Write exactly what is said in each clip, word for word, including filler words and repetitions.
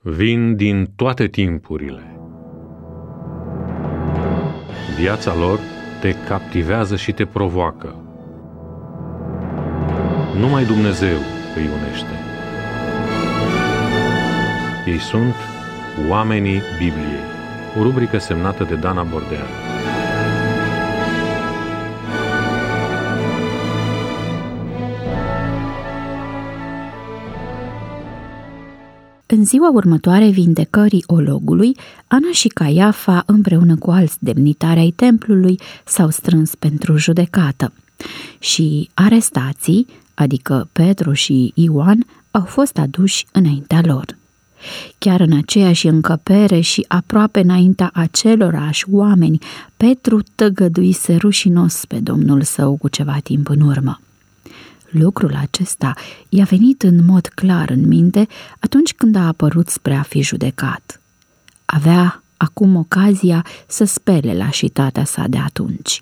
vin din toate timpurile. Viața lor te captivează și te provoacă. Numai Dumnezeu îi unește. Ei sunt Oamenii Bibliei, o rubrică semnată de Dana Bordean. În ziua următoare vindecării ologului, Ana și Caiafa, împreună cu alți demnitari ai templului, s-au strâns pentru judecată. Și arestații, adică Petru și Ioan, au fost aduși înaintea lor. Chiar în aceeași încăpere și aproape înaintea acelorași oameni, Petru tăgăduise rușinos pe Domnul său cu ceva timp în urmă. Lucrul acesta i-a venit în mod clar în minte atunci când a apărut spre a fi judecat. Avea acum ocazia să spele lașitatea sa de atunci.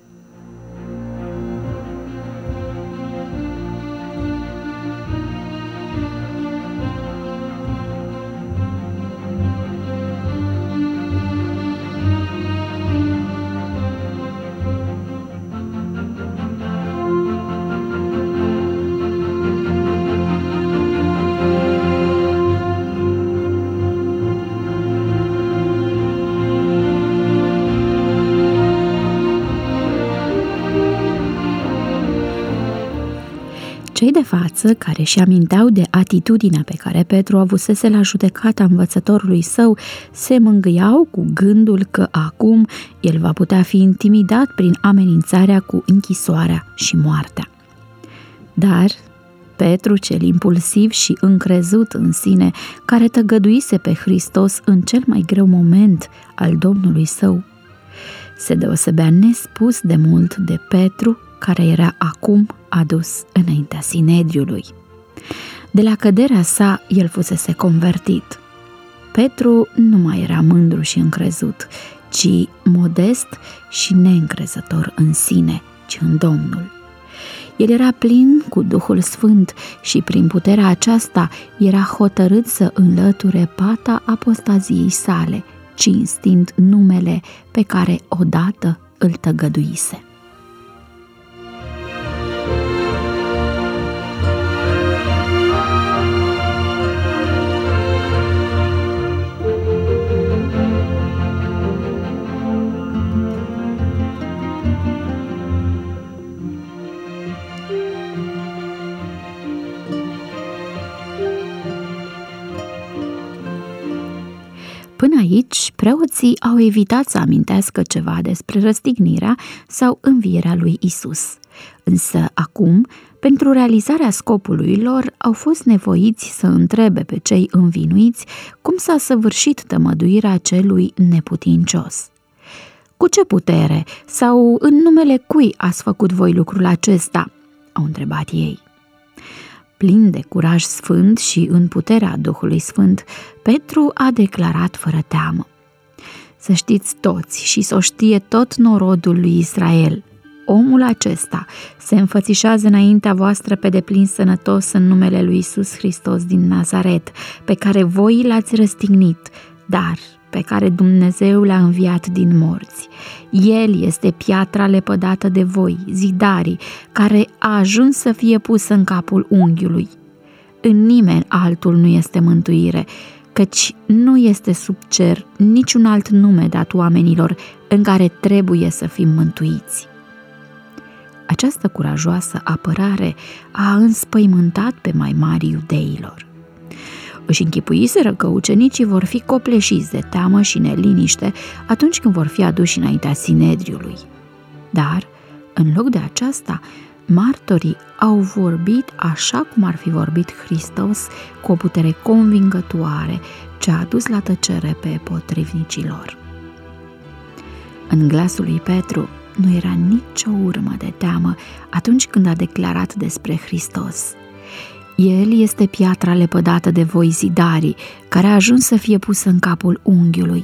Cei de față, care și aminteau de atitudinea pe care Petru avusese la judecata învățătorului său, se mângâiau cu gândul că acum el va putea fi intimidat prin amenințarea cu închisoarea și moartea. Dar Petru, cel impulsiv și încrezut în sine, care tăgăduise pe Hristos în cel mai greu moment al Domnului său, se deosebea nespus de mult de Petru, care era acum adus înaintea Sinedriului. De la căderea sa, el fusese convertit. Petru nu mai era mândru și încrezut, ci modest și neîncrezător în sine, ci în Domnul. El era plin cu Duhul Sfânt și prin puterea aceasta era hotărât să înlăture pata apostaziei sale, cinstind numele pe care odată îl tăgăduise. Până aici, preoții au evitat să amintească ceva despre răstignirea sau învierea lui Isus. Însă acum, pentru realizarea scopului lor, au fost nevoiți să întrebe pe cei învinuiți cum s-a săvârșit tămăduirea celui neputincios. Cu ce putere sau în numele cui ați făcut voi lucrul acesta? Au întrebat ei. Plin de curaj sfânt și în puterea Duhului Sfânt, Petru a declarat fără teamă: să știți toți și să o știe tot norodul lui Israel, omul acesta se înfățișează înaintea voastră pe deplin sănătos în numele lui Iisus Hristos din Nazaret, pe care voi l-ați răstignit, dar pe care Dumnezeu l-a înviat din morți. El este piatra lepădată de voi, zidarii, care a ajuns să fie pusă în capul unghiului. În nimeni altul nu este mântuire, căci nu este sub cer niciun alt nume dat oamenilor în care trebuie să fim mântuiți. Această curajoasă apărare a înspăimântat pe mai mari iudeilor. Își închipuiseră că ucenicii vor fi copleșiți de teamă și neliniște atunci când vor fi aduși înaintea Sinedriului. Dar, în loc de aceasta, martorii au vorbit așa cum ar fi vorbit Hristos, cu o putere convingătoare ce a adus la tăcere pe potrivnicilor. În glasul lui Petru nu era nicio urmă de teamă atunci când a declarat despre Hristos: El este piatra lepădată de voi, zidarii, care a ajuns să fie pusă în capul unghiului.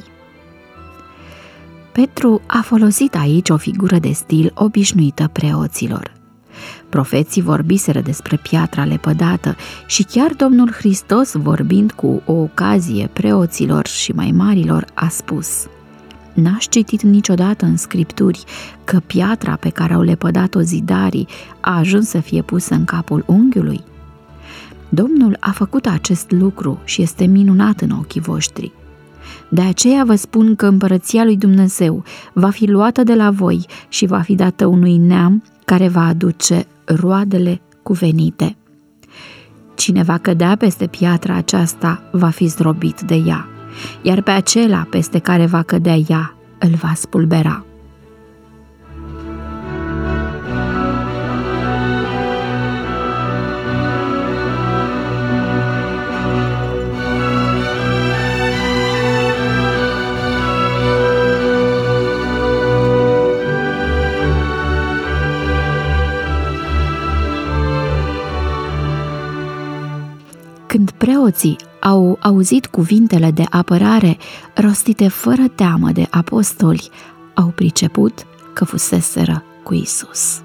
Petru a folosit aici o figură de stil obișnuită preoților. Profeții vorbiseră despre piatra lepădată și chiar Domnul Hristos, vorbind cu o ocazie preoților și mai marilor, a spus: N-aș citit niciodată în Scripturi că piatra pe care au lepădat-o zidarii a ajuns să fie pusă în capul unghiului? Domnul a făcut acest lucru și este minunat în ochii voștri. De aceea vă spun că împărăția lui Dumnezeu va fi luată de la voi și va fi dată unui neam care va aduce roadele cuvenite. Cine va cădea peste piatra aceasta va fi zdrobit de ea, iar pe acela peste care va cădea ea îl va spulbera. Când preoții au auzit cuvintele de apărare rostite fără teamă de apostoli, au priceput că fuseseră cu Isus.